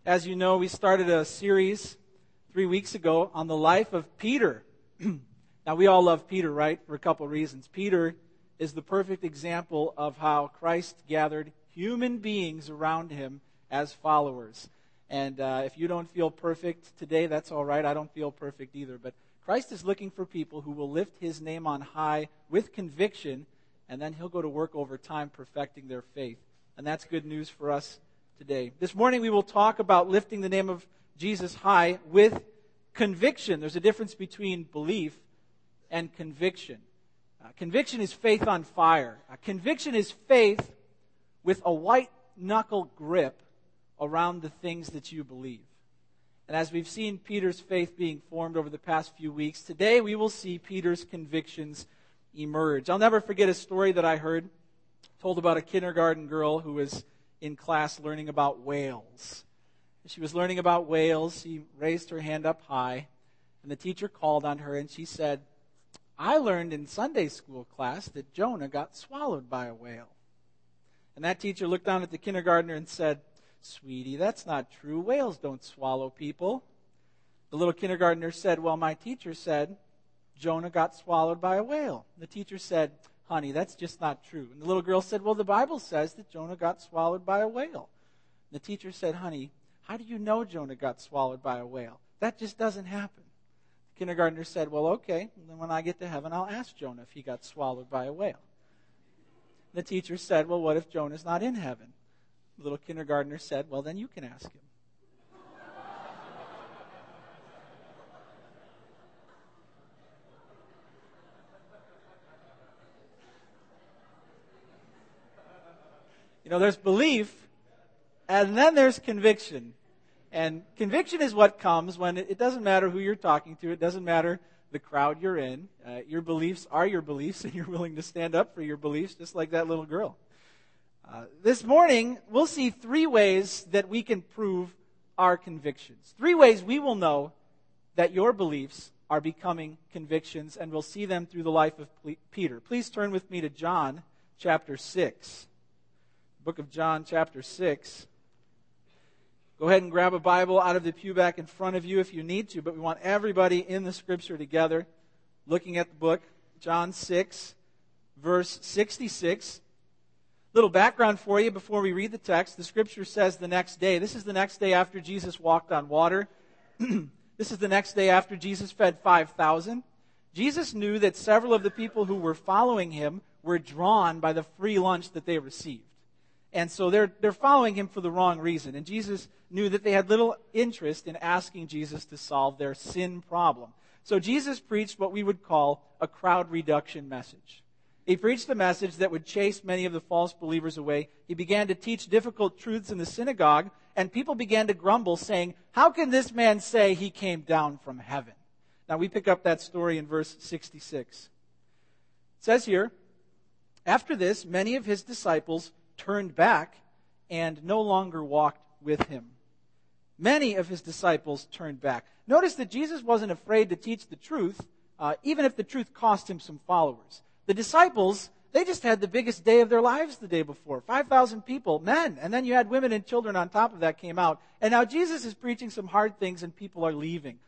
As you know, we started a series 3 weeks ago on the life of Peter. Now, we all love Peter, right? For a couple of reasons. Peter is the perfect example of how Christ gathered human beings around him as followers. And if you don't feel perfect today, that's all right. I don't feel perfect either. But Christ is looking for people who will lift his name on high with conviction, and then he'll go to work over time perfecting their faith. And that's good news for us today. This morning we will talk about lifting the name of Jesus high with conviction. There's a difference between belief and conviction. Conviction is faith on fire. Conviction is faith with a white-knuckle grip around the things that you believe. And as we've seen Peter's faith being formed over the past few weeks, today we will see Peter's convictions emerge. I'll never forget a story that I heard told about a kindergarten girl who was in class learning about whales. She was learning about whales. She raised her hand up high, and the teacher called on her, and she said, "I learned in Sunday school class that Jonah got swallowed by a whale." And that teacher looked down at the kindergartner and said, "Sweetie, that's not true. Whales don't swallow people." The little kindergartner said, "Well, my teacher said Jonah got swallowed by a whale." The teacher said, "Honey, that's just not true." And the little girl said, "Well, the Bible says that Jonah got swallowed by a whale." The teacher said, "Honey, how do you know Jonah got swallowed by a whale? That just doesn't happen." The kindergartner said, "Well, okay, then when I get to heaven, I'll ask Jonah if he got swallowed by a whale." The teacher said, "Well, what if Jonah's not in heaven?" The little kindergartner said, "Well, then you can ask him." You know, there's belief, and then there's conviction. And conviction is what comes when it doesn't matter who you're talking to. It doesn't matter the crowd you're in. Your beliefs are your beliefs, and you're willing to stand up for your beliefs, just like that little girl. This morning, we'll see 3 ways that we can prove our convictions. 3 ways we will know that your beliefs are becoming convictions, and we'll see them through the life of Peter. Please turn with me to John chapter 6. Book of John, chapter 6. Go ahead and grab a Bible out of the pew back in front of you if you need to, but we want everybody in the Scripture together looking at the book. John 6, verse 66. Little background for you before we read the text. The Scripture says the next day. This is the next day after Jesus walked on water. This is the next day after Jesus fed 5,000. Jesus knew that several of the people who were following him were drawn by the free lunch that they received. And so they're following him for the wrong reason. And Jesus knew that they had little interest in asking Jesus to solve their sin problem. So Jesus preached what we would call a crowd reduction message. He preached a message that would chase many of the false believers away. He began to teach difficult truths in the synagogue, and people began to grumble, saying, "How can this man say he came down from heaven?" Now we pick up that story in verse 66. It says here, "After this, many of his disciples turned back and no longer walked with him." Many of his disciples turned back. Notice that Jesus wasn't afraid to teach the truth, even if the truth cost him some followers. The disciples, they just had the biggest day of their lives the day before. 5,000 people, men, and then you had women and children on top of that came out. And now Jesus is preaching some hard things and people are leaving.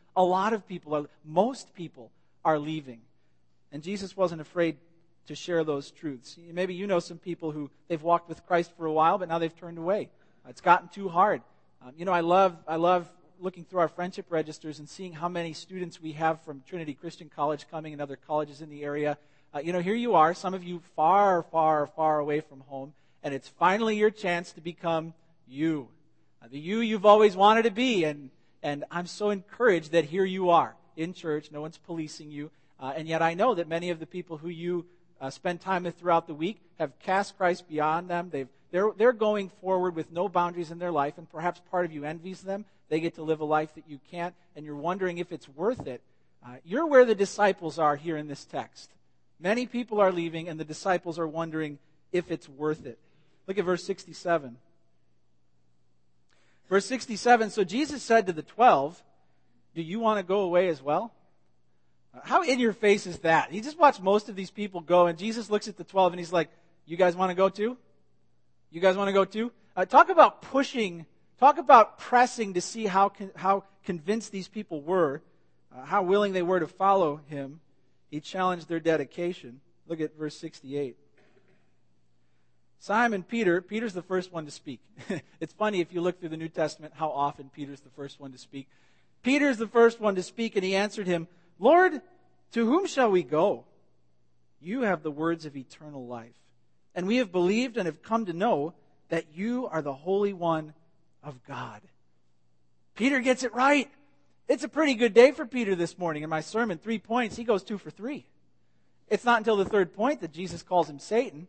Most people are leaving. And Jesus wasn't afraid to share those truths. Maybe you know some people who they've walked with Christ for a while, but now they've turned away. It's gotten too hard. I love looking through our friendship registers and seeing how many students we have from Trinity Christian College coming and other colleges in the area. Here you are, some of you far, far, far away from home, and it's finally your chance to become you. The you you've always wanted to be, and I'm so encouraged that here you are in church. No one's policing you, and yet I know that many of the people who you spend time with throughout the week have cast Christ beyond them. They're going forward with no boundaries in their life, and perhaps part of you envies them. They get to live a life that you can't, and you're wondering if it's worth it. You're where the disciples are here in this text. Many people are leaving, and the disciples are wondering if it's worth it. Look at verse 67. Verse 67, "So Jesus said to the 12, 'Do you want to go away as well?'" How in your face is that? You just watch most of these people go, and Jesus looks at the 12 and he's like, "You guys want to go too? You guys want to go too?" Talk about pushing Talk about pressing to see how convinced these people were, how willing they were to follow him. He challenged their dedication. Look at verse 68. Simon Peter's the first one to speak. It's funny if you look through the New Testament how often Peter's the first one to speak. Peter's the first one to speak, and he answered him, Lord, to whom shall we go? You have the words of eternal life. And we have believed and have come to know that you are the Holy One of God. Peter gets it right. It's a pretty good day for Peter this morning. In my sermon, 3 points, he goes 2 for 3. It's not until the third point that Jesus calls him Satan.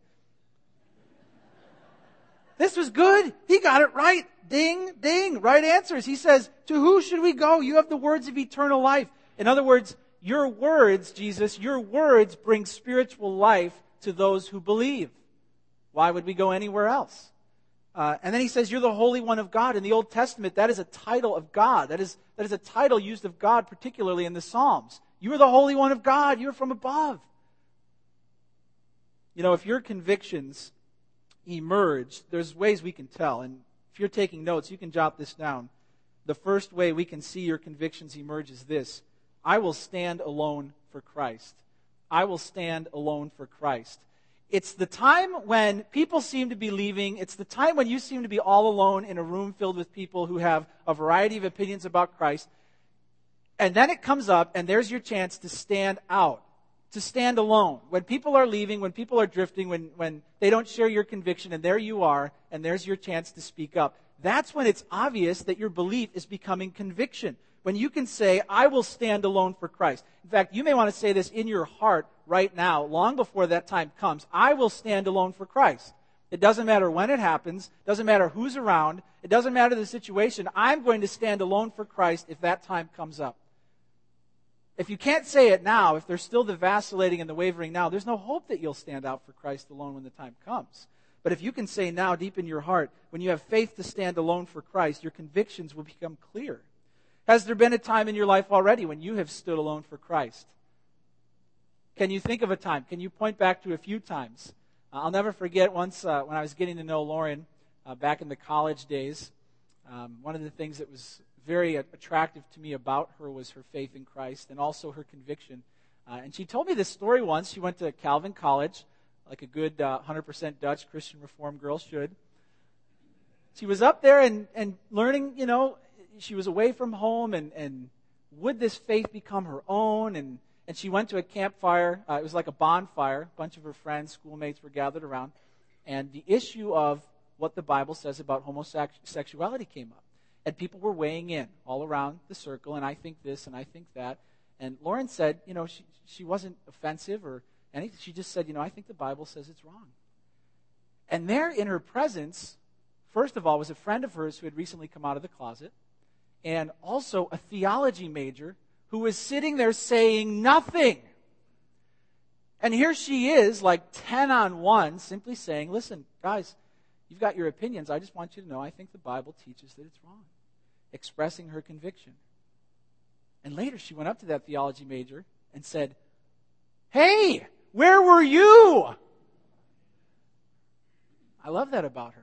This was good. He got it right. Ding, ding. Right answers. He says, to who should we go? You have the words of eternal life. In other words, your words, Jesus, your words bring spiritual life to those who believe. Why would we go anywhere else? And then he says, you're the Holy One of God. In the Old Testament, that is a title of God. That is a title used of God, particularly in the Psalms. You are the Holy One of God. You are from above. You know, if your convictions emerge, there's ways we can tell. And if you're taking notes, you can jot this down. The first way we can see your convictions emerge is this. I will stand alone for Christ. I will stand alone for Christ. It's the time when people seem to be leaving. It's the time when you seem to be all alone in a room filled with people who have a variety of opinions about Christ. And then it comes up, and there's your chance to stand out, to stand alone. When people are leaving, when people are drifting, when they don't share your conviction, and there you are, and there's your chance to speak up. That's when it's obvious that your belief is becoming conviction. When you can say, I will stand alone for Christ. In fact, you may want to say this in your heart right now, long before that time comes. I will stand alone for Christ. It doesn't matter when it happens. It doesn't matter who's around. It doesn't matter the situation. I'm going to stand alone for Christ if that time comes up. If you can't say it now, if there's still the vacillating and the wavering now, there's no hope that you'll stand out for Christ alone when the time comes. But if you can say now, deep in your heart, when you have faith to stand alone for Christ, your convictions will become clear. Has there been a time in your life already when you have stood alone for Christ? Can you think of a time? Can you point back to a few times? I'll never forget once when I was getting to know Lauren back in the college days. One of the things that was very attractive to me about her was her faith in Christ and also her conviction. And she told me this story once. She went to Calvin College, like a good 100% Dutch Christian Reformed girl should. She was up there and learning, you know, she was away from home, and would this faith become her own? And she went to a campfire. It was like a bonfire. A bunch of her friends, schoolmates were gathered around. And the issue of what the Bible says about homosexuality came up. And people were weighing in all around the circle, and I think this and I think that. And Lauren said, you know, she wasn't offensive or anything. She just said, you know, I think the Bible says it's wrong. And there in her presence, first of all, was a friend of hers who had recently come out of the closet, and also a theology major who was sitting there saying nothing. And here she is, like 10 on 1, simply saying, listen, guys, you've got your opinions. I just want you to know I think the Bible teaches that it's wrong. Expressing her conviction. And later she went up to that theology major and said, hey, where were you? I love that about her.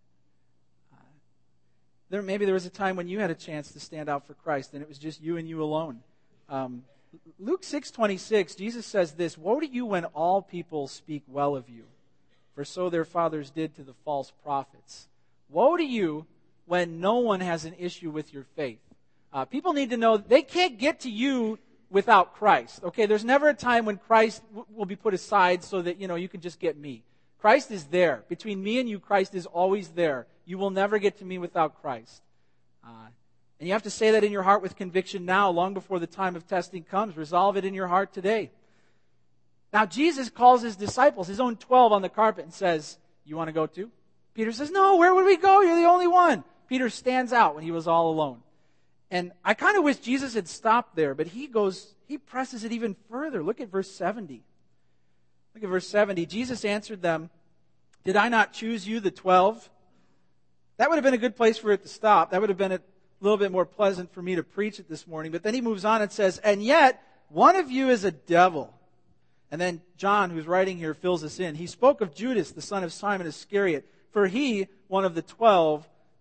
Maybe there was a time when you had a chance to stand out for Christ, and it was just you and you alone. Luke 6:26, Jesus says this, woe to you when all people speak well of you, for so their fathers did to the false prophets. Woe to you when no one has an issue with your faith. People need to know they can't get to you without Christ. Okay, there's never a time when Christ will be put aside so that, you know, you can just get me. Christ is there. Between me and you, Christ is always there. You will never get to me without Christ. And you have to say that in your heart with conviction now, long before the time of testing comes. Resolve it in your heart today. Now, Jesus calls his disciples, his own 12, on the carpet and says, you want to go too? Peter says, no, where would we go? You're the only one. Peter stands out when he was all alone. And I kind of wish Jesus had stopped there, but he presses it even further. Look at verse 70. Look at verse 70. Jesus answered them, did I not choose you, the 12? That would have been a good place for it to stop. That would have been a little bit more pleasant for me to preach it this morning. But then he moves on and says, and yet one of you is a devil. And then John, who's writing here, fills us in. He spoke of Judas, the son of Simon Iscariot, for he, one of the 12,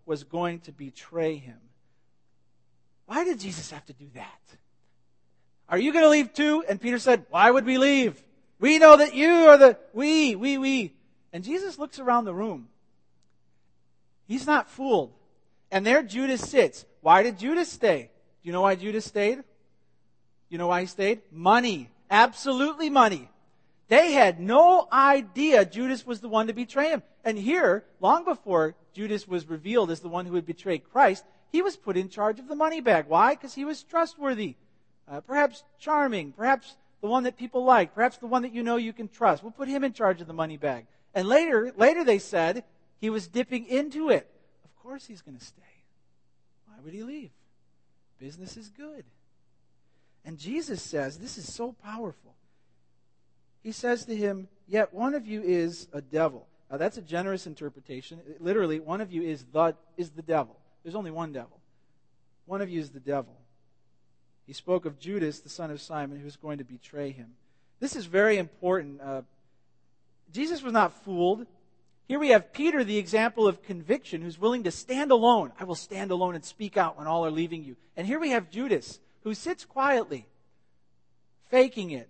was going to betray him. Why did Jesus have to do that? Are you going to leave too? And Peter said, why would we leave? We know that you are the, we. And Jesus looks around the room. He's not fooled. And there Judas sits. Why did Judas stay? Do you know why Judas stayed? You know why he stayed? Money. Absolutely money. They had no idea Judas was the one to betray him. And here, long before Judas was revealed as the one who would betray Christ, he was put in charge of the money bag. Why? Because he was trustworthy. Perhaps charming. Perhaps the one that people like. Perhaps the one that you know you can trust. We'll put him in charge of the money bag. And later they said he was dipping into it. Of course he's going to stay. Why would he leave? Business is good. And Jesus says, this is so powerful. He says to him, yet one of you is a devil. Now that's a generous interpretation. Literally, one of you is the devil. There's only one devil. One of you is the devil. He spoke of Judas, the son of Simon, who was going to betray him. This is very important. Jesus was not fooled. Here we have Peter, the example of conviction, who's willing to stand alone. I will stand alone and speak out when all are leaving you. And here we have Judas, who sits quietly, faking it,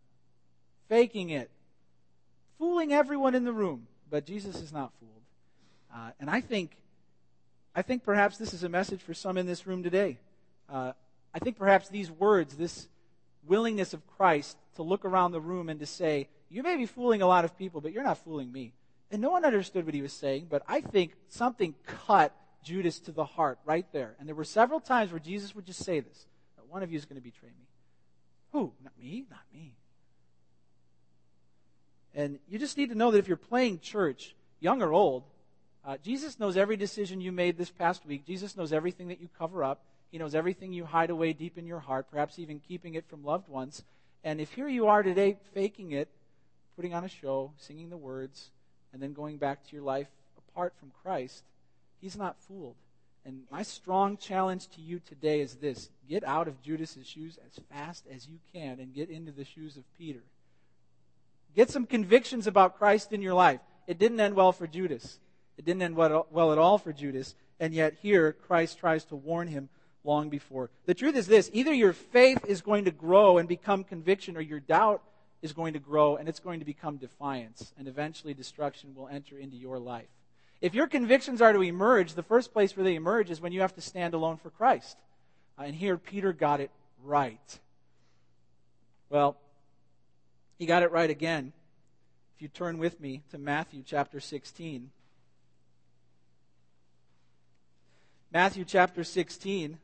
fooling everyone in the room. But Jesus is not fooled. And I think perhaps this is a message for some in this room today. I think perhaps these words, this willingness of Christ to look around the room and to say, you may be fooling a lot of people, but you're not fooling me. And no one understood what he was saying, but I think something cut Judas to the heart right there. And there were several times where Jesus would just say this, that one of you is going to betray me. Who? Not me? Not me. And you just need to know that if you're playing church, young or old, Jesus knows every decision you made this past week. Jesus knows everything that you cover up. He knows everything you hide away deep in your heart, perhaps even keeping it from loved ones. And if here you are today faking it, putting on a show, singing the words, and then going back to your life apart from Christ, he's not fooled. And my strong challenge to you today is this. Get out of Judas's shoes as fast as you can and get into the shoes of Peter. Get some convictions about Christ in your life. It didn't end well for Judas. It didn't end well at all for Judas. And yet here, Christ tries to warn him long before. The truth is this. Either your faith is going to grow and become conviction, or your doubt is going to grow and it's going to become defiance. And eventually destruction will enter into your life. If your convictions are to emerge, the first place where they emerge is when you have to stand alone for Christ. And here Peter got it right. Well, he got it right again. If you turn with me to Matthew chapter 16. Matthew chapter 16.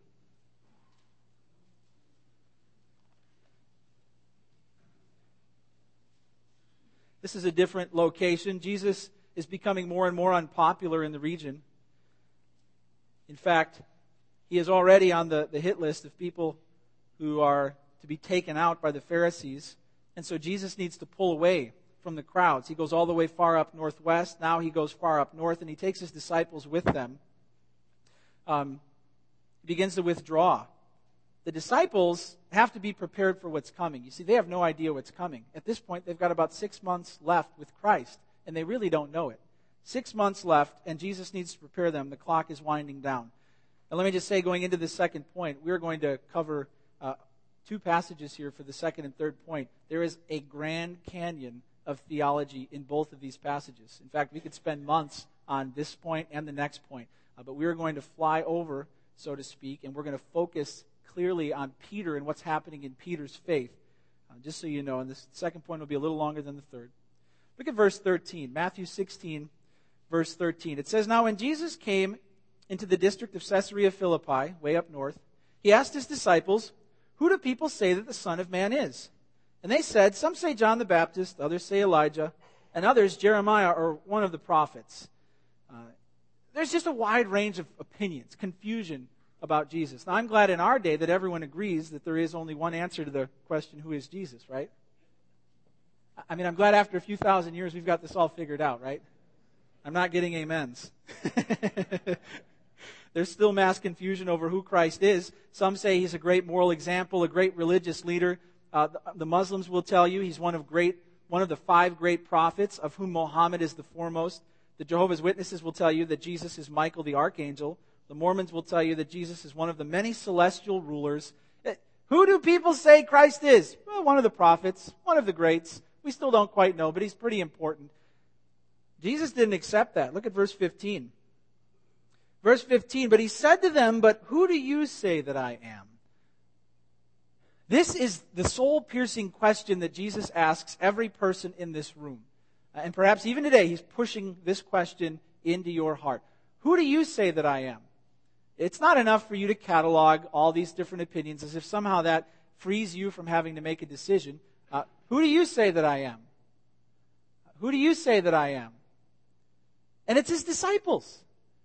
This is a different location. Jesus is becoming more and more unpopular in the region. In fact, he is already on the hit list of people who are to be taken out by the Pharisees. And so Jesus needs to pull away from the crowds. He goes all the way far up northwest. Now he goes far up north, and he takes his disciples with them. He begins to withdraw. The disciples have to be prepared for what's coming. You see, they have no idea what's coming. At this point, they've got about 6 months left with Christ, and they really don't know it. 6 months left, and Jesus needs to prepare them. The clock is winding down. And let me just say, going into the second point, we're going to cover 2 passages here for the second and third point. There is a Grand Canyon of theology in both of these passages. In fact, we could spend months on this point and the next point. But we're going to fly over, so to speak, and we're going to focus clearly on Peter and what's happening in Peter's faith. Just so you know, and this second point will be a little longer than the third. Look at verse 13, Matthew 16, verse 13. It says, now when Jesus came into the district of Caesarea Philippi, way up north, he asked his disciples, who do people say that the Son of Man is? And they said, some say John the Baptist, others say Elijah, and others Jeremiah or one of the prophets. There's just a wide range of opinions, confusion about Jesus. Now, I'm glad in our day that everyone agrees that there is only one answer to the question, who is Jesus, right? I mean, I'm glad after a few thousand years we've got this all figured out, right? I'm not getting amens. There's still mass confusion over who Christ is. Some say he's a great moral example, a great religious leader. The Muslims will tell you he's one of the 5 great prophets, of whom Muhammad is the foremost. The Jehovah's Witnesses will tell you that Jesus is Michael the archangel. The Mormons will tell you that Jesus is one of the many celestial rulers. Who do people say Christ is? Well, one of the prophets, one of the greats. We still don't quite know, but he's pretty important. Jesus didn't accept that. Look at verse 15. Verse 15, but he said to them, but who do you say that I am? This is the soul-piercing question that Jesus asks every person in this room. And perhaps even today, he's pushing this question into your heart. Who do you say that I am? It's not enough for you to catalog all these different opinions as if somehow that frees you from having to make a decision. Who do you say that I am? Who do you say that I am? And it's his disciples.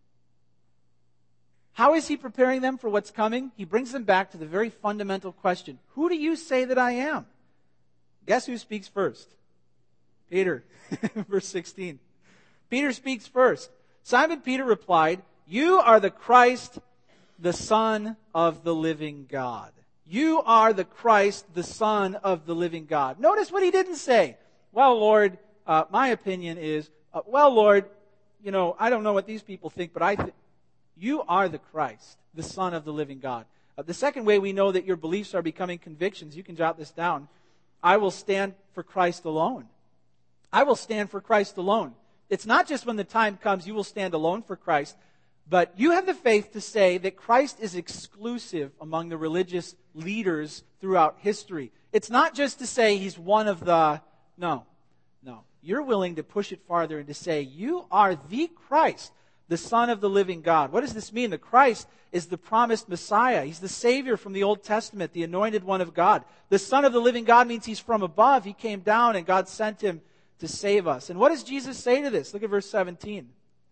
How is he preparing them for what's coming? He brings them back to the very fundamental question. Who do you say that I am? Guess who speaks first? Peter. Verse 16. Peter speaks first. Simon Peter replied, you are the Christ, the Son of the living God. You are the Christ, the Son of the living God. Notice what he didn't say. Well, Lord, my opinion is, Lord, I don't know what these people think, but you are the Christ, the Son of the living God. The second way we know that your beliefs are becoming convictions, you can jot this down. I will stand for Christ alone. I will stand for Christ alone. It's not just when the time comes you will stand alone for Christ, but you have the faith to say that Christ is exclusive among the religious leaders throughout history. It's not just to say he's one of the... No. You're willing to push it farther and to say, you are the Christ, the Son of the living God. What does this mean? The Christ is the promised Messiah. He's the Savior from the Old Testament, the anointed one of God. The Son of the living God means he's from above. He came down and God sent him to save us. And what does Jesus say to this? Look at verse 17.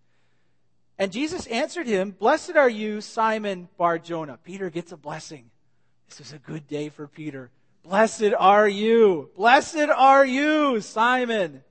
And Jesus answered him, blessed are you, Simon Bar-Jonah. Peter gets a blessing. This is a good day for Peter. Blessed are you. Blessed are you, Simon.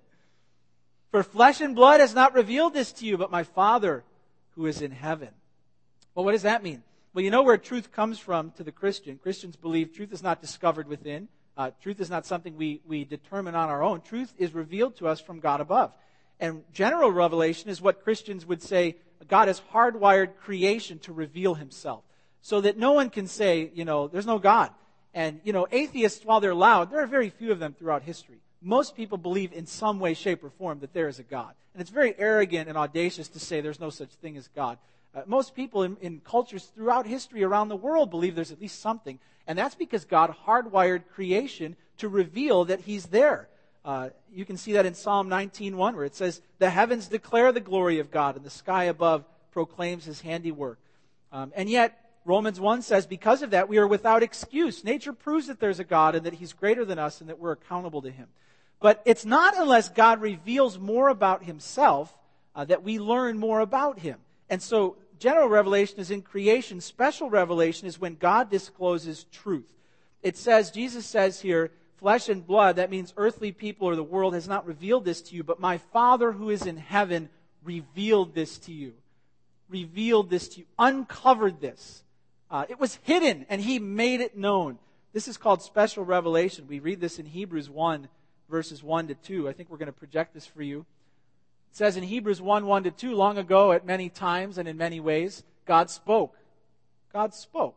For flesh and blood has not revealed this to you, but my Father who is in heaven. Well, what does that mean? Well, you know where truth comes from to the Christian. Christians believe truth is not discovered within. Truth is not something we determine on our own. Truth is revealed to us from God above. And general revelation is what Christians would say God has hardwired creation to reveal himself. So that no one can say, there's no God. And, atheists, while they're loud, there are very few of them throughout history. Most people believe in some way, shape, or form that there is a God. And it's very arrogant and audacious to say there's no such thing as God. Most people in cultures throughout history around the world believe there's at least something. And that's because God hardwired creation to reveal that he's there. You can see that in Psalm 19:1 where it says, the heavens declare the glory of God and the sky above proclaims his handiwork. And yet, Romans 1 says, because of that, we are without excuse. Nature proves that there's a God and that he's greater than us and that we're accountable to him. But it's not unless God reveals more about himself that we learn more about him. And so, general revelation is in creation. Special revelation is when God discloses truth. It says, Jesus says here, flesh and blood, that means earthly people or the world has not revealed this to you, but my Father who is in heaven revealed this to you. Revealed this to you. Uncovered this. It was hidden and he made it known. This is called special revelation. We read this in Hebrews 1, verses 1 to 2. I think we're going to project this for you. It says in Hebrews 1, 1 to 2, long ago at many times and in many ways, God spoke. God spoke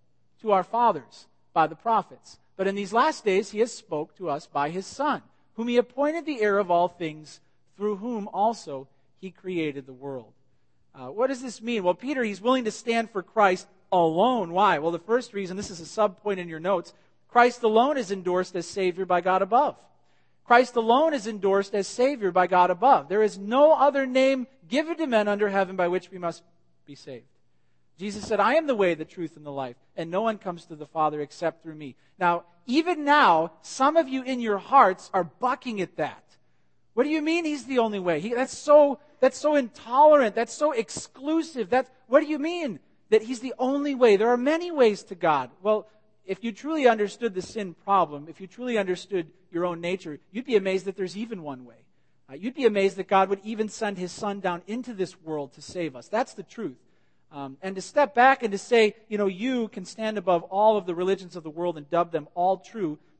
to our fathers by the prophets. But in these last days, he has spoke to us by his Son, whom he appointed the heir of all things, through whom also he created the world. What does this mean? Well, Peter, he's willing to stand for Christ alone. Why? Well, the first reason, this is a sub-point in your notes, Christ alone is endorsed as Savior by God above. Christ alone is endorsed as Savior by God above. There is no other name given to men under heaven by which we must be saved. Jesus said, I am the way, the truth, and the life, and no one comes to the Father except through me. Now, even now, some of you in your hearts are bucking at that. What do you mean he's the only way? That's so intolerant. That's so exclusive. What do you mean that he's the only way? There are many ways to God. Well, if you truly understood the sin problem, if you truly understood your own nature, you'd be amazed that there's even one way. You'd be amazed that God would even send his Son down into this world to save us. That's the truth. And to step back and to say, you can stand above all of the religions of the world and dub them all true,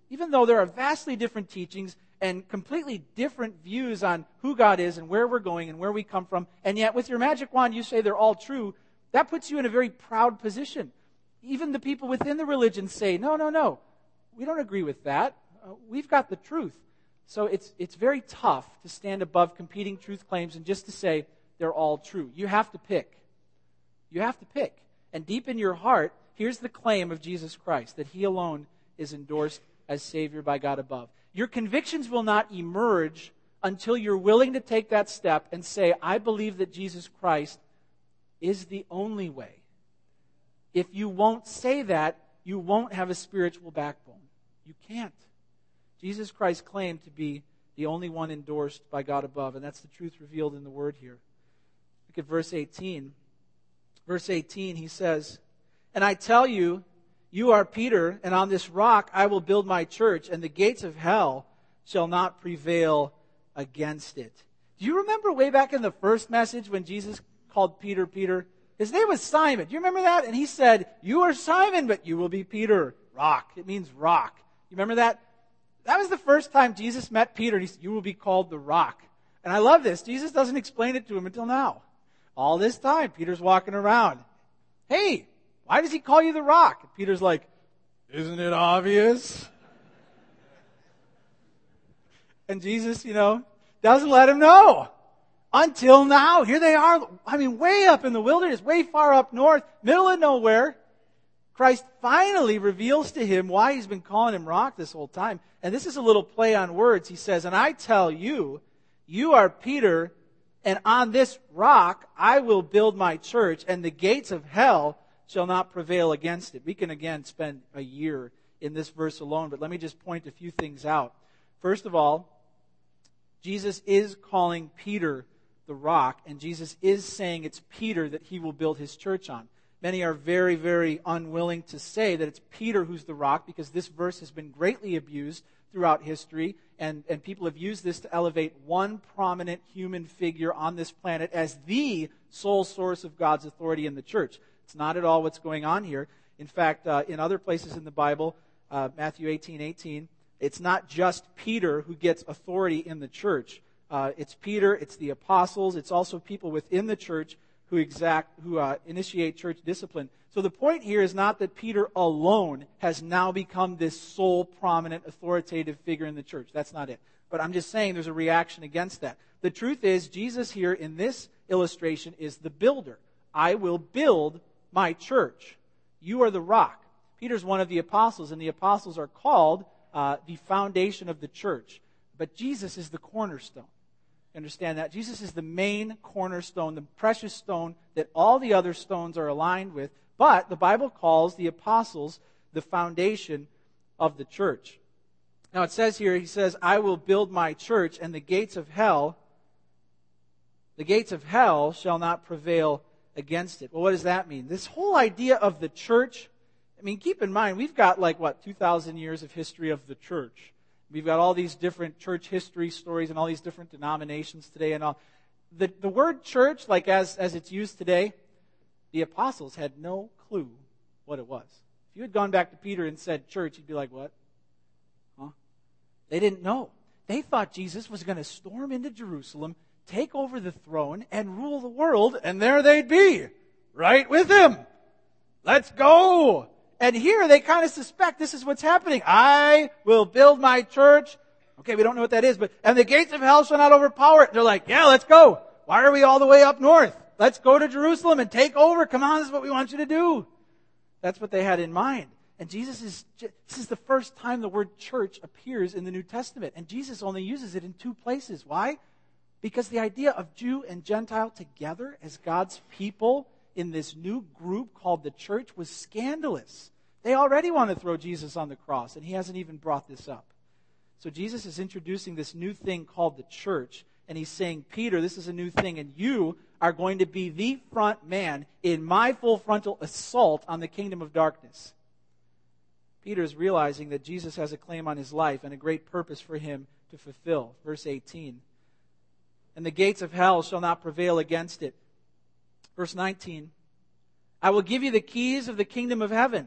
Even though there are vastly different teachings and completely different views on who God is and where we're going and where we come from, and yet with your magic wand you say they're all true, that puts you in a very proud position. Even the people within the religion say, no, we don't agree with that. We've got the truth. So it's very tough to stand above competing truth claims and just to say they're all true. You have to pick. You have to pick. And deep in your heart, here's the claim of Jesus Christ, that he alone is endorsed as Savior by God above. Your convictions will not emerge until you're willing to take that step and say, I believe that Jesus Christ is the only way. If you won't say that, you won't have a spiritual backbone. You can't. Jesus Christ claimed to be the only one endorsed by God above, and that's the truth revealed in the Word here. Look at verse 18. Verse 18, he says, and I tell you, you are Peter, and on this rock I will build my church, and the gates of hell shall not prevail against it. Do you remember way back in the first message when Jesus called Peter, Peter? His name was Simon. Do you remember that? And he said, you are Simon, but you will be Peter. Rock. It means rock. You remember that? That was the first time Jesus met Peter, and he said, you will be called the rock. And I love this. Jesus doesn't explain it to him until now. All this time, Peter's walking around. Hey, why does he call you the rock? And Peter's like, isn't it obvious? And Jesus, doesn't let him know. Until now, here they are, way up in the wilderness, way far up north, middle of nowhere. Christ finally reveals to him why he's been calling him rock this whole time. And this is a little play on words. He says, and I tell you, you are Peter, and on this rock I will build my church, and the gates of hell shall not prevail against it. We can again spend a year in this verse alone, but let me just point a few things out. First of all, Jesus is calling Peter the rock, and Jesus is saying it's Peter that he will build his church on. Many are very, very unwilling to say that it's Peter who's the rock, because this verse has been greatly abused throughout history, and people have used this to elevate one prominent human figure on this planet as the sole source of God's authority in the church. It's not at all what's going on here. In fact, in other places in the Bible, Matthew 18:18, it's not just Peter who gets authority in the church. It's Peter, it's the apostles, it's also people within the church who initiate church discipline. So the point here is not that Peter alone has now become this sole prominent authoritative figure in the church. That's not it. But I'm just saying there's a reaction against that. The truth is, Jesus here in this illustration is the builder. I will build my church. You are the rock. Peter's one of the apostles, and the apostles are called the foundation of the church. But Jesus is the cornerstone. Understand that? Jesus is the main cornerstone, the precious stone that all the other stones are aligned with. But the Bible calls the apostles the foundation of the church. Now it says here, he says, I will build my church, and the gates of hell shall not prevail against it. Well, what does that mean? This whole idea of the church, keep in mind, we've got 2,000 years of history of the church. We've got all these different church history stories and all these different denominations today and all. The word church, as it's used today, the apostles had no clue what it was. If you had gone back to Peter and said church, he'd be like, what? Huh? They didn't know. They thought Jesus was going to storm into Jerusalem, take over the throne, and rule the world, and there they'd be, right with him. Let's go! And here they kind of suspect this is what's happening. I will build my church. Okay, we don't know what that is, and the gates of hell shall not overpower it. They're like, yeah, let's go. Why are we all the way up north? Let's go to Jerusalem and take over. Come on, this is what we want you to do. That's what they had in mind. And this is the first time the word church appears in the New Testament. And Jesus only uses it in two places. Why? Because the idea of Jew and Gentile together as God's people in this new group called the church was scandalous. They already want to throw Jesus on the cross, and he hasn't even brought this up. So Jesus is introducing this new thing called the church, and he's saying, Peter, this is a new thing, and you are going to be the front man in my full frontal assault on the kingdom of darkness. Peter is realizing that Jesus has a claim on his life and a great purpose for him to fulfill. Verse 18. And the gates of hell shall not prevail against it. Verse 19. I will give you the keys of the kingdom of heaven.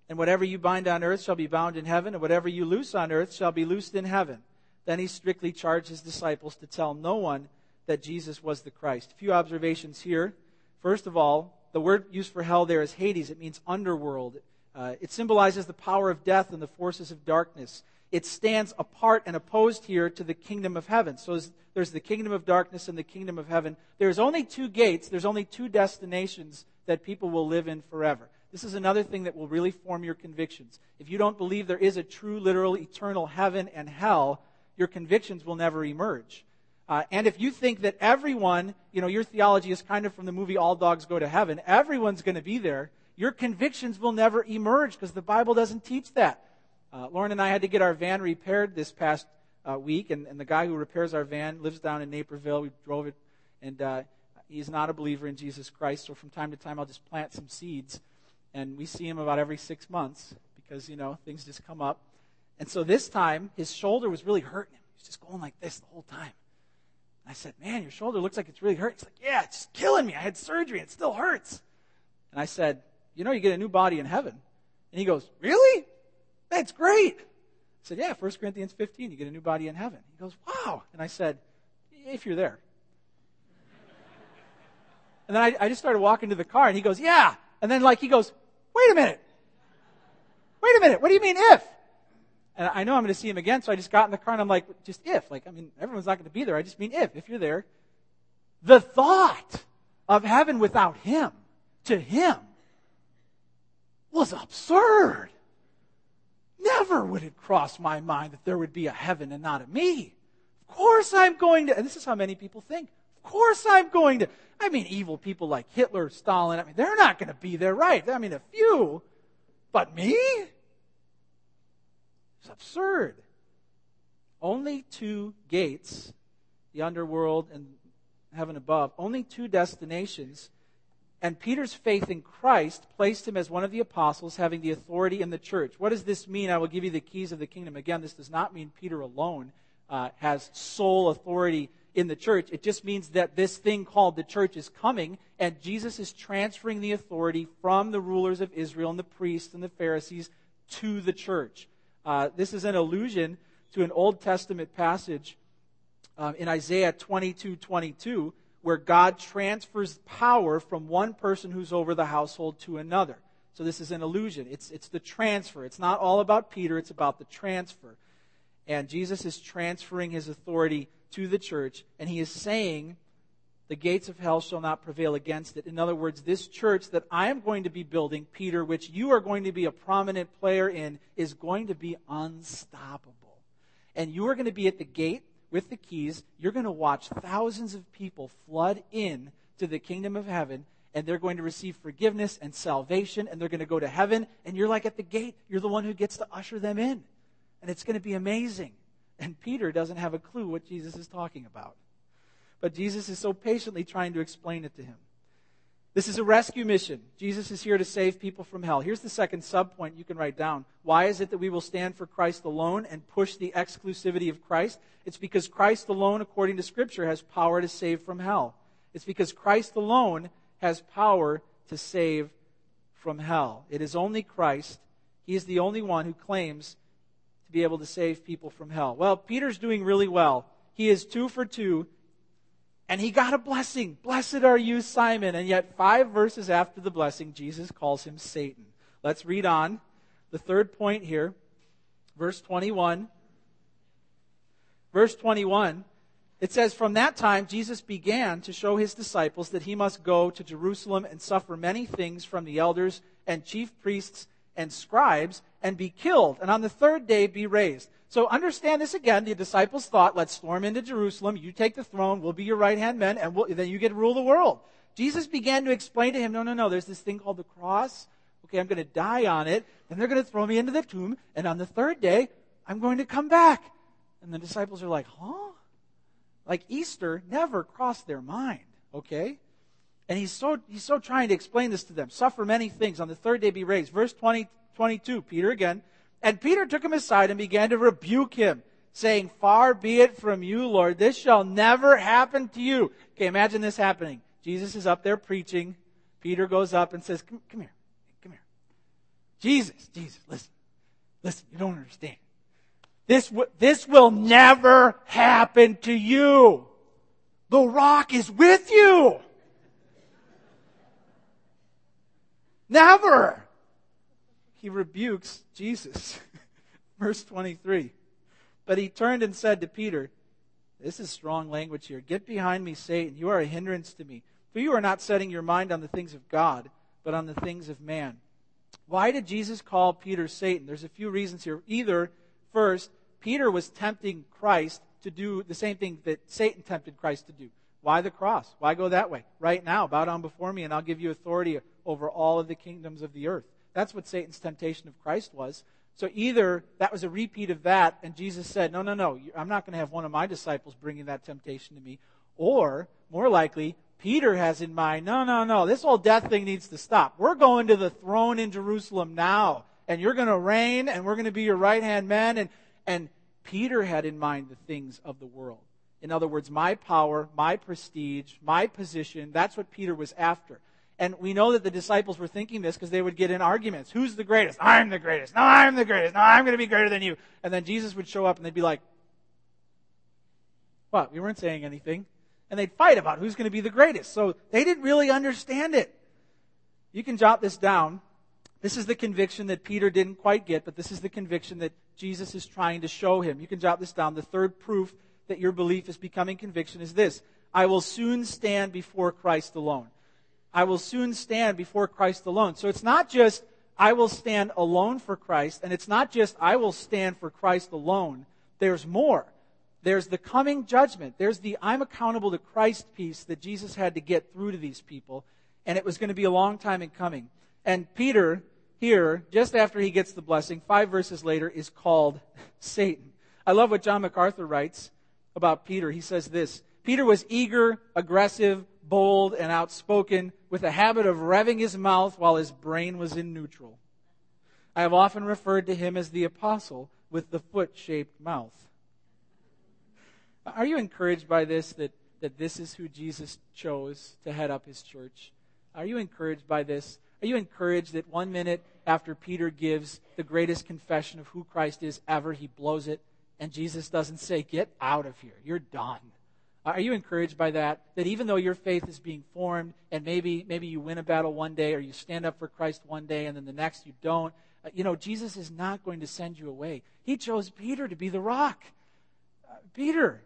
And whatever you bind on earth shall be bound in heaven, and whatever you loose on earth shall be loosed in heaven. Then he strictly charged his disciples to tell no one that Jesus was the Christ. A few observations here. First of all, the word used for hell there is Hades. It means underworld. It symbolizes the power of death and the forces of darkness. It stands apart and opposed here to the kingdom of heaven. So there's the kingdom of darkness and the kingdom of heaven. There's only two gates. There's only two destinations that people will live in forever. This is another thing that will really form your convictions. If you don't believe there is a true, literal, eternal heaven and hell, your convictions will never emerge. And if you think that everyone, your theology is kind of from the movie All Dogs Go to Heaven, everyone's going to be there, your convictions will never emerge because the Bible doesn't teach that. Lauren and I had to get our van repaired this past week, and the guy who repairs our van lives down in Naperville. We drove it, and he's not a believer in Jesus Christ, so from time to time I'll just plant some seeds, and we see him about every 6 months because, things just come up. And so this time, his shoulder was really hurting him. He was just going like this the whole time. I said, man, your shoulder looks like it's really hurting. He's like, yeah, it's just killing me. I had surgery and it still hurts. And I said, you get a new body in heaven. And he goes, really? That's great. I said, yeah, 1 Corinthians 15, you get a new body in heaven. He goes, wow. And I said, if you're there. And then I just started walking to the car and he goes, yeah. And then he goes, wait a minute. What do you mean if? And I know I'm going to see him again, so I just got in the car and I'm like, just if. Everyone's not going to be there. I just mean if you're there. The thought of heaven without him, to him, was absurd. Never would it cross my mind that there would be a heaven and not a me. Of course I'm going to, and this is how many people think. Of course I'm going to. Evil people like Hitler, Stalin, they're not going to be there, right? A few. But me? It's absurd. Only two gates, the underworld and heaven above, only two destinations. And Peter's faith in Christ placed him as one of the apostles having the authority in the church. What does this mean? I will give you the keys of the kingdom. Again, this does not mean Peter alone has sole authority in the church. It just means that this thing called the church is coming, and Jesus is transferring the authority from the rulers of Israel and the priests and the Pharisees to the church. This is an allusion to an Old Testament passage in Isaiah 22:22, where God transfers power from one person who's over the household to another. So this is an allusion. It's the transfer. It's not all about Peter. It's about the transfer. And Jesus is transferring his authority to the church, and he is saying, the gates of hell shall not prevail against it. In other words, this church that I am going to be building, Peter, which you are going to be a prominent player in, is going to be unstoppable. And you are going to be at the gate with the keys. You're going to watch thousands of people flood in to the kingdom of heaven, and they're going to receive forgiveness and salvation, and they're going to go to heaven, and you're like at the gate. You're the one who gets to usher them in. And it's going to be amazing. And Peter doesn't have a clue what Jesus is talking about. But Jesus is so patiently trying to explain it to him. This is a rescue mission. Jesus is here to save people from hell. Here's the second subpoint you can write down. Why is it that we will stand for Christ alone and push the exclusivity of Christ? It's because Christ alone, according to Scripture, has power to save from hell. It's because Christ alone has power to save from hell. It is only Christ. He is the only one who claims to be able to save people from hell. Well, Peter's doing really well. He is 2 for 2. And he got a blessing. Blessed are you, Simon. And yet 5 verses after the blessing, Jesus calls him Satan. Let's read on. The third point here, verse 21. Verse 21, it says, from that time Jesus began to show his disciples that he must go to Jerusalem and suffer many things from the elders and chief priests and scribes and be killed, and on the third day be raised. So understand this again. The disciples thought, let's storm into Jerusalem. You take the throne. We'll be your right-hand men, and then you get to rule the world. Jesus began to explain to him, no. There's this thing called the cross. Okay, I'm going to die on it. Then they're going to throw me into the tomb. And on the third day, I'm going to come back. And the disciples are like, huh? Like Easter never crossed their mind. Okay? And he's so trying to explain this to them. Suffer many things. On the third day be raised. Verse 22, Peter again. And Peter took him aside and began to rebuke him, saying, far be it from you, Lord, this shall never happen to you. Okay, imagine this happening. Jesus is up there preaching. Peter goes up and says, come here. Jesus, listen, you don't understand. This will never happen to you. The rock is with you. Never. He rebukes Jesus. Verse 23. But he turned and said to Peter, this is strong language here. Get behind me, Satan. You are a hindrance to me. For you are not setting your mind on the things of God, but on the things of man. Why did Jesus call Peter Satan? There's a few reasons here. Either, first, Peter was tempting Christ to do the same thing that Satan tempted Christ to do. Why the cross? Why go that way? Right now, bow down before me and I'll give you authority over all of the kingdoms of the earth. That's what Satan's temptation of Christ was. So either that was a repeat of that and Jesus said, no, I'm not going to have one of my disciples bringing that temptation to me. Or, more likely, Peter has in mind, no, this whole death thing needs to stop. We're going to the throne in Jerusalem now. And you're going to reign and we're going to be your right-hand man. And Peter had in mind the things of the world. In other words, my power, my prestige, my position, that's what Peter was after. And we know that the disciples were thinking this because they would get in arguments. Who's the greatest? I'm the greatest. No, I'm the greatest. No, I'm going to be greater than you. And then Jesus would show up and they'd be like, what? We weren't saying anything. And they'd fight about who's going to be the greatest. So they didn't really understand it. You can jot this down. This is the conviction that Peter didn't quite get, but this is the conviction that Jesus is trying to show him. You can jot this down. The third proof that your belief is becoming conviction is this. I will soon stand before Christ alone. I will soon stand before Christ alone. So it's not just I will stand alone for Christ, and it's not just I will stand for Christ alone. There's more. There's the coming judgment. There's the I'm accountable to Christ piece that Jesus had to get through to these people, and it was going to be a long time in coming. And Peter, here, just after he gets the blessing, 5 verses later, is called Satan. I love what John MacArthur writes about Peter. He says this, Peter was eager, aggressive, bold, and outspoken, with a habit of revving his mouth while his brain was in neutral. I have often referred to him as the apostle with the foot-shaped mouth. Are you encouraged by this, that this is who Jesus chose to head up his church? Are you encouraged by this? Are you encouraged that 1 minute after Peter gives the greatest confession of who Christ is ever, he blows it, and Jesus doesn't say, get out of here, you're done? Are you encouraged by that? That even though your faith is being formed, and maybe you win a battle one day, or you stand up for Christ one day, and then the next you don't, Jesus is not going to send you away. He chose Peter to be the rock. Peter.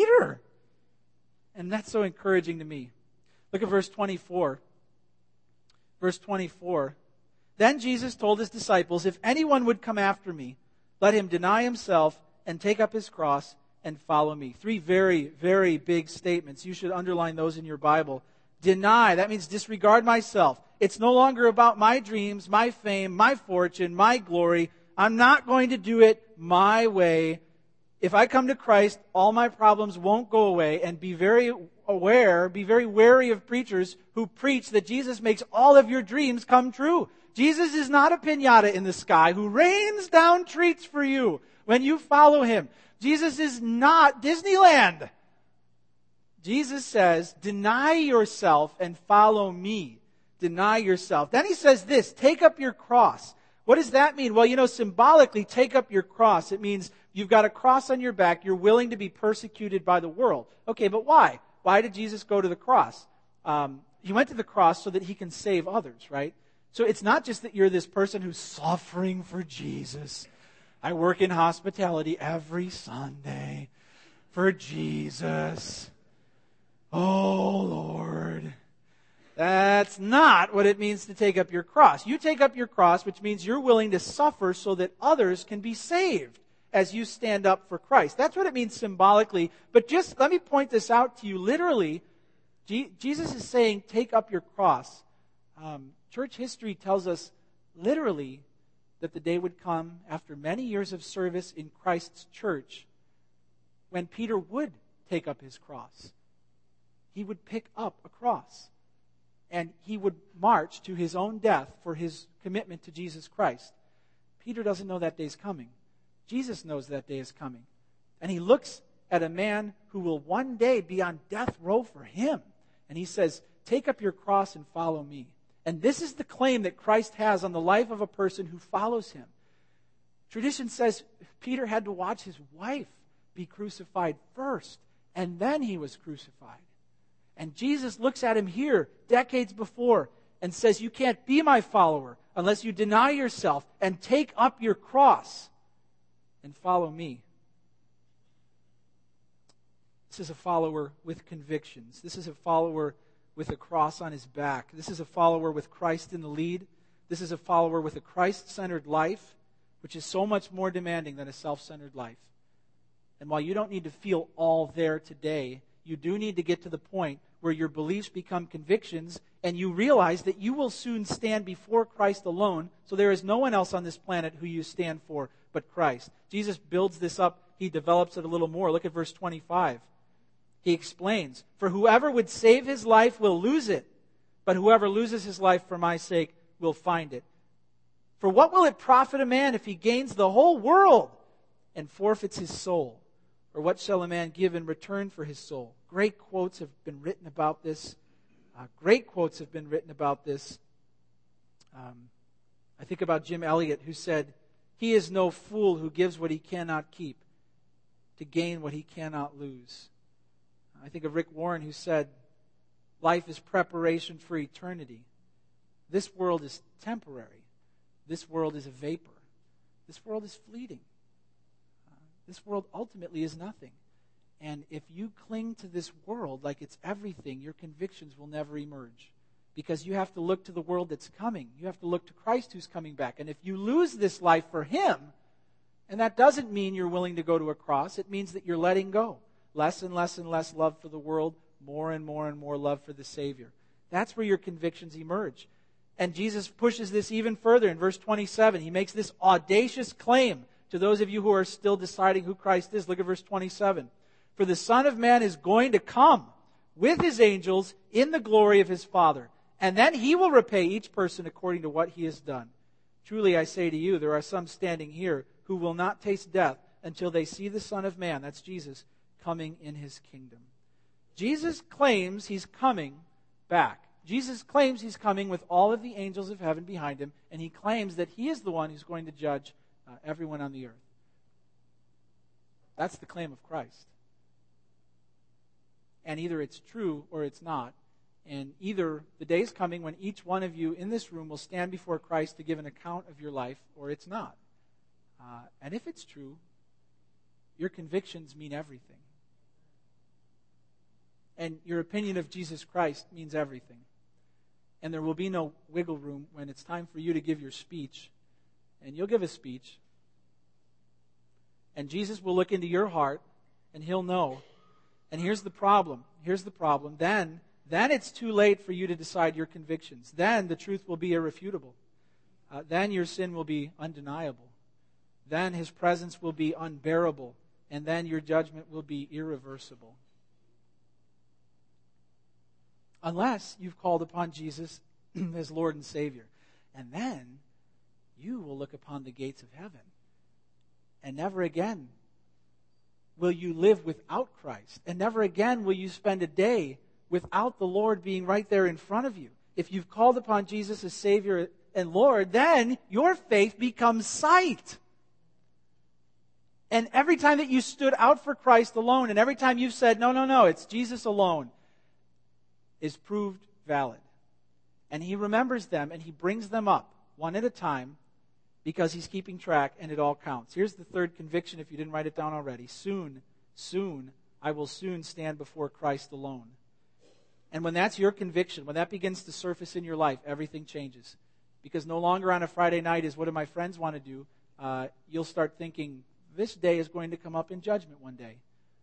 And that's so encouraging to me. Look at verse 24. Verse 24. Then Jesus told his disciples, if anyone would come after me, let him deny himself and take up his cross and follow me. 3 very, very big statements. You should underline those in your Bible. Deny, that means disregard myself. It's no longer about my dreams, my fame, my fortune, my glory. I'm not going to do it my way. If I come to Christ, all my problems won't go away. And be very wary of preachers who preach that Jesus makes all of your dreams come true. Jesus is not a piñata in the sky who rains down treats for you when you follow him. Jesus is not Disneyland. Jesus says, deny yourself and follow me. Deny yourself. Then he says this, take up your cross. What does that mean? Well, symbolically, take up your cross. It means you've got a cross on your back. You're willing to be persecuted by the world. Okay, but why? Why did Jesus go to the cross? He went to the cross so that he can save others, right? So it's not just that you're this person who's suffering for Jesus. I work in hospitality every Sunday for Jesus. Oh, Lord. That's not what it means to take up your cross. You take up your cross, which means you're willing to suffer so that others can be saved as you stand up for Christ. That's what it means symbolically. But just let me point this out to you. Literally, Jesus is saying, take up your cross. Church history tells us literally that the day would come after many years of service in Christ's church when Peter would take up his cross. He would pick up a cross. And he would march to his own death for his commitment to Jesus Christ. Peter doesn't know that day's coming. Jesus knows that day is coming. And he looks at a man who will one day be on death row for him. And he says, take up your cross and follow me. And this is the claim that Christ has on the life of a person who follows him. Tradition says Peter had to watch his wife be crucified first, and then he was crucified. And Jesus looks at him here, decades before, and says, you can't be my follower unless you deny yourself and take up your cross and follow me. This is a follower with convictions. This is a follower with a cross on his back. This is a follower with Christ in the lead. This is a follower with a Christ-centered life, which is so much more demanding than a self-centered life. And while you don't need to feel all there today, you do need to get to the point where your beliefs become convictions and you realize that you will soon stand before Christ alone, so there is no one else on this planet who you stand for but Christ. Jesus builds this up. He develops it a little more. Look at verse 25. He explains, for whoever would save his life will lose it, but whoever loses his life for my sake will find it. For what will it profit a man if he gains the whole world and forfeits his soul? Or what shall a man give in return for his soul? Great quotes have been written about this. I think about Jim Elliot, who said, he is no fool who gives what he cannot keep to gain what he cannot lose. I think of Rick Warren, who said, life is preparation for eternity. This world is temporary. This world is a vapor. This world is fleeting. This world ultimately is nothing. And if you cling to this world like it's everything, your convictions will never emerge. Because you have to look to the world that's coming. You have to look to Christ who's coming back. And if you lose this life for him, and that doesn't mean you're willing to go to a cross, it means that you're letting go. Less and less and less love for the world, more and more and more love for the Savior. That's where your convictions emerge. And Jesus pushes this even further in verse 27. He makes this audacious claim to those of you who are still deciding who Christ is. Look at verse 27. For the Son of Man is going to come with his angels in the glory of his Father. And then he will repay each person according to what he has done. Truly I say to you, there are some standing here who will not taste death until they see the Son of Man, that's Jesus, coming in his kingdom. Jesus claims he's coming back. Jesus claims he's coming with all of the angels of heaven behind him, and he claims that he is the one who's going to judge everyone on the earth. That's the claim of Christ. And either it's true or it's not. And either the day is coming when each one of you in this room will stand before Christ to give an account of your life, or it's not. And if it's true, your convictions mean everything. And your opinion of Jesus Christ means everything. And there will be no wiggle room when it's time for you to give your speech. And you'll give a speech. And Jesus will look into your heart, and he'll know. And here's the problem. Then it's too late for you to decide your convictions. Then the truth will be irrefutable. Then your sin will be undeniable. Then his presence will be unbearable. And then your judgment will be irreversible. Unless you've called upon Jesus as Lord and Savior. And then you will look upon the gates of heaven. And never again will you live without Christ. And never again will you spend a day without the Lord being right there in front of you. If you've called upon Jesus as Savior and Lord, then your faith becomes sight. And every time that you stood out for Christ alone, and every time you've said, no, it's Jesus alone, is proved valid. And he remembers them and he brings them up one at a time because he's keeping track and it all counts. Here's the third conviction if you didn't write it down already. Soon, I will soon stand before Christ alone. And when that's your conviction, when that begins to surface in your life, everything changes. Because no longer on a Friday night is what do my friends want to do. You'll start thinking, this day is going to come up in judgment one day.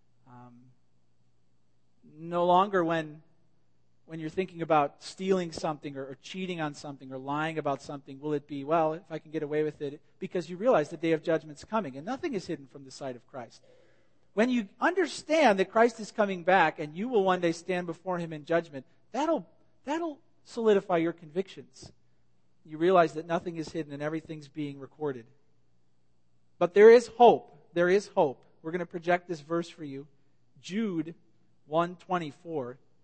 No longer when you're thinking about stealing something or cheating on something or lying about something, will it be, well, if I can get away with it, because you realize the day of judgment's coming and nothing is hidden from the sight of Christ. When you understand that Christ is coming back and you will one day stand before him in judgment, that'll solidify your convictions. You realize that nothing is hidden and everything's being recorded. But there is hope. There is hope. We're going to project this verse for you. Jude 1:24.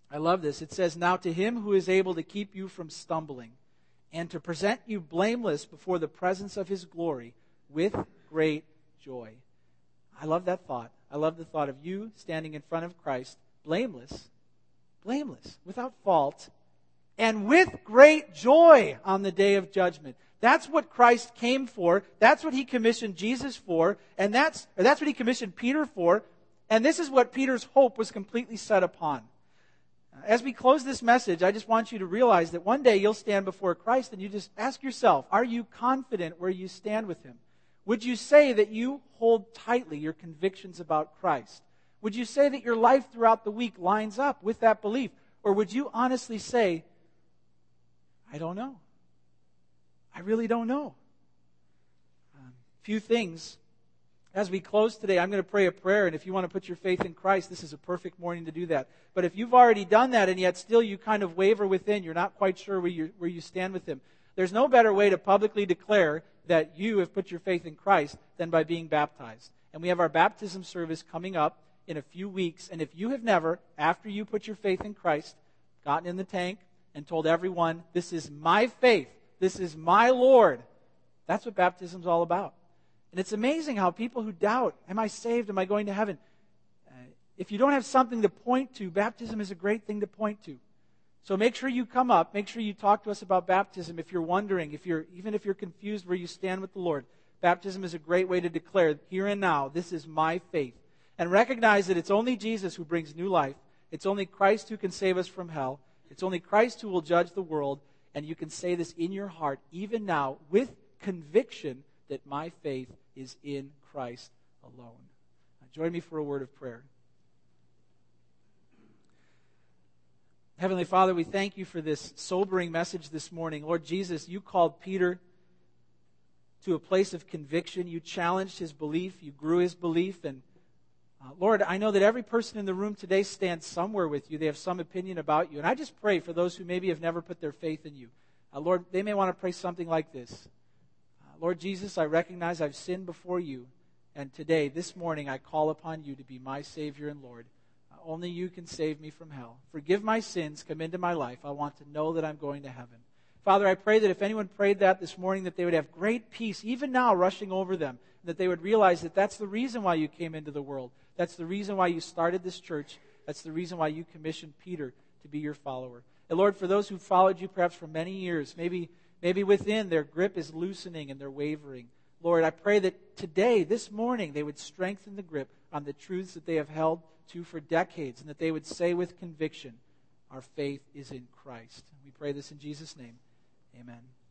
I love this. It says, "Now to him who is able to keep you from stumbling and to present you blameless before the presence of his glory with great joy." I love that thought. I love the thought of you standing in front of Christ, blameless, without fault, and with great joy on the day of judgment. That's what Christ came for. That's what he commissioned Jesus for. And that's what he commissioned Peter for. And this is what Peter's hope was completely set upon. As we close this message, I just want you to realize that one day you'll stand before Christ and you just ask yourself, are you confident where you stand with him? Would you say that you hold tightly your convictions about Christ? Would you say that your life throughout the week lines up with that belief? Or would you honestly say, I don't know. I really don't know. Few things. As we close today, I'm going to pray a prayer, and if you want to put your faith in Christ, this is a perfect morning to do that. But if you've already done that, and yet still you kind of waver within, you're not quite sure where you stand with him, there's no better way to publicly declare that you have put your faith in Christ than by being baptized. And we have our baptism service coming up in a few weeks, and if you have never, after you put your faith in Christ, gotten in the tank and told everyone, this is my faith, this is my Lord, that's what baptism's all about. And it's amazing how people who doubt, am I saved, am I going to heaven? If you don't have something to point to, baptism is a great thing to point to. So make sure you come up, make sure you talk to us about baptism if you're wondering, even if you're confused where you stand with the Lord. Baptism is a great way to declare, here and now, this is my faith. And recognize that it's only Jesus who brings new life. It's only Christ who can save us from hell. It's only Christ who will judge the world. And you can say this in your heart, even now, with conviction that my faith is in Christ alone. Now, join me for a word of prayer. Heavenly Father, we thank you for this sobering message this morning. Lord Jesus, you called Peter to a place of conviction. You challenged his belief. You grew his belief. And Lord, I know that every person in the room today stands somewhere with you. They have some opinion about you. And I just pray for those who maybe have never put their faith in you. Lord, they may want to pray something like this. Lord Jesus, I recognize I've sinned before you. And today, this morning, I call upon you to be my Savior and Lord. Only you can save me from hell. Forgive my sins. Come into my life. I want to know that I'm going to heaven. Father, I pray that if anyone prayed that this morning, that they would have great peace, even now, rushing over them. That they would realize that that's the reason why you came into the world. That's the reason why you started this church. That's the reason why you commissioned Peter to be your follower. And Lord, for those who followed you perhaps for many years, maybe within their grip is loosening and they're wavering. Lord, I pray that today, this morning, they would strengthen the grip on the truths that they have held to for decades, and that they would say with conviction, our faith is in Christ. We pray this in Jesus' name. Amen.